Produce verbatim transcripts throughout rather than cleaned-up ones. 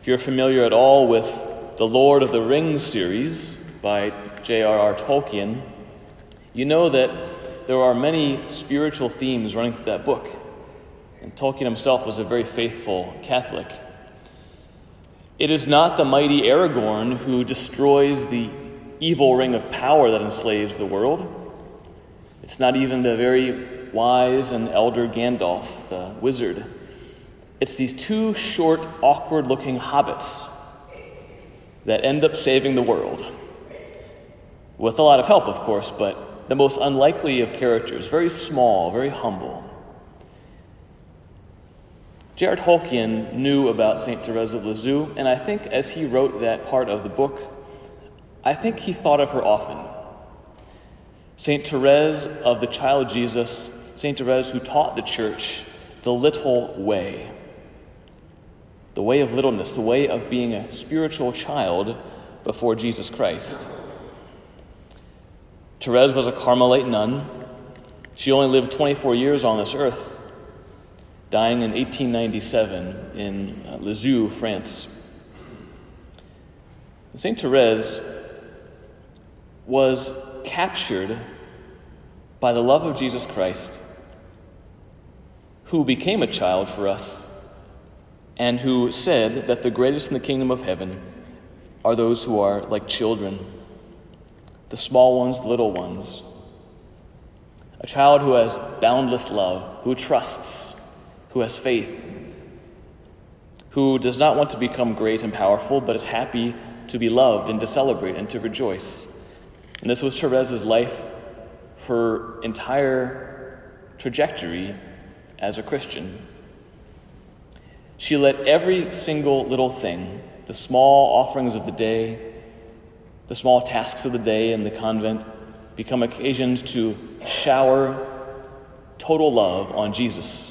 If you're familiar at all with the Lord of the Rings series by J R R Tolkien, you know that there are many spiritual themes running through that book. And Tolkien himself was a very faithful Catholic. It is not the mighty Aragorn who destroys the evil ring of power that enslaves the world. It's not even the very wise and elder Gandalf, the wizard. It's these two short, awkward-looking hobbits that end up saving the world. With a lot of help, of course, but the most unlikely of characters, very small, very humble. J R R Tolkien knew about Saint Therese of Lisieux, and I think as he wrote that part of the book, I think he thought of her often. Saint Therese of the Child Jesus, Saint Therese who taught the church the little way. The way of littleness, the way of being a spiritual child before Jesus Christ. Therese was a Carmelite nun. She only lived twenty-four years on this earth, dying in eighteen ninety-seven in uh, Lisieux, France. Saint Therese was captured by the love of Jesus Christ, who became a child for us, and who said that the greatest in the kingdom of heaven are those who are like children, the small ones, the little ones. A child who has boundless love, who trusts, who has faith, who does not want to become great and powerful, but is happy to be loved and to celebrate and to rejoice. And this was Therese's life, her entire trajectory as a Christian. She let every single little thing, the small offerings of the day, the small tasks of the day in the convent, become occasions to shower total love on Jesus.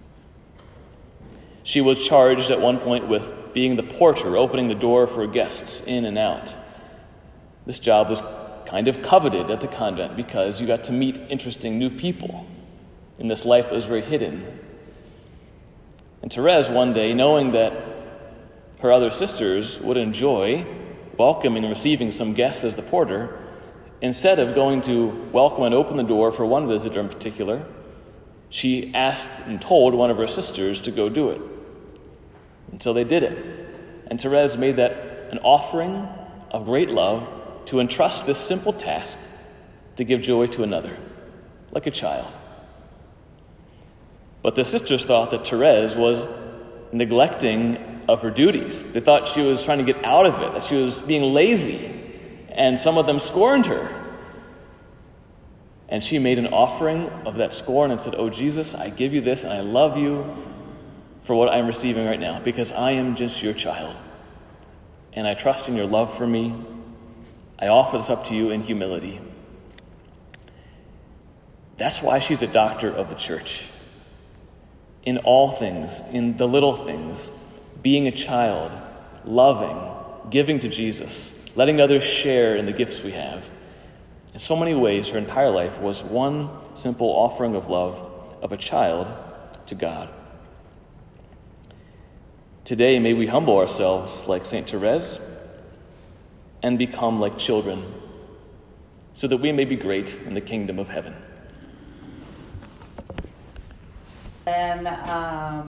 She was charged at one point with being the porter, opening the door for guests in and out. This job was kind of coveted at the convent because you got to meet interesting new people in this life that was very hidden. And Therese, one day, knowing that her other sisters would enjoy welcoming and receiving some guests as the porter, instead of going to welcome and open the door for one visitor in particular, she asked and told one of her sisters to go do it. And so they did it. And Therese made that an offering of great love to entrust this simple task to give joy to another, like a child. But the sisters thought that Therese was neglecting of her duties. They thought she was trying to get out of it, that she was being lazy, and some of them scorned her. And she made an offering of that scorn and said, "Oh, Jesus, I give you this, and I love you for what I'm receiving right now, because I am just your child, and I trust in your love for me. I offer this up to you in humility." That's why she's a doctor of the church. In all things, in the little things, being a child, loving, giving to Jesus, letting others share in the gifts we have. In so many ways, her entire life was one simple offering of love of a child to God. Today, may we humble ourselves like Saint Therese and become like children, so that we may be great in the kingdom of heaven. And um